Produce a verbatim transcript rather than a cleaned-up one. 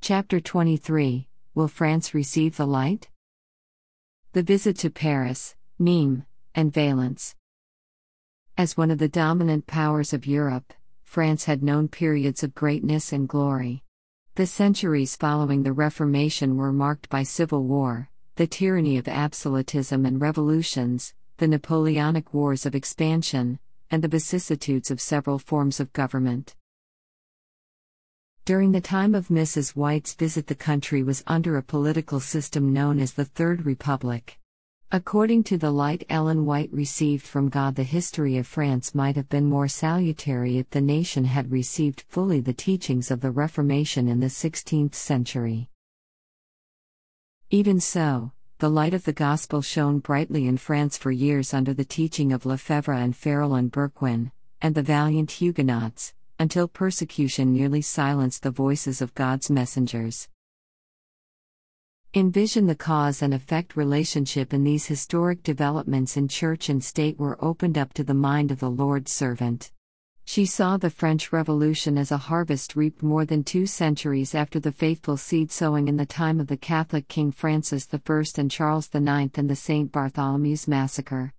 Chapter twenty-three, Will France Receive the Light? The Visit to Paris, Nîmes, and Valence. As one of the dominant powers of Europe, France had known periods of greatness and glory. The centuries following the Reformation were marked by civil war, the tyranny of absolutism and revolutions, the Napoleonic wars of expansion, and the vicissitudes of several forms of government. During the time of Missus White's visit, the country was under a political system known as the Third Republic. According to the light Ellen White received from God, the history of France might have been more salutary if the nation had received fully the teachings of the Reformation in the sixteenth century. Even so, the light of the gospel shone brightly in France for years under the teaching of Lefebvre and Farel and Berquin, and the valiant Huguenots, until persecution nearly silenced the voices of God's messengers. Envision the cause and effect relationship in these historic developments in church and state were opened up to the mind of the Lord's servant. She saw the French Revolution as a harvest reaped more than two centuries after the faithful seed sowing in the time of the Catholic King Francis the First and Charles the Ninth and the Saint Bartholomew's Massacre.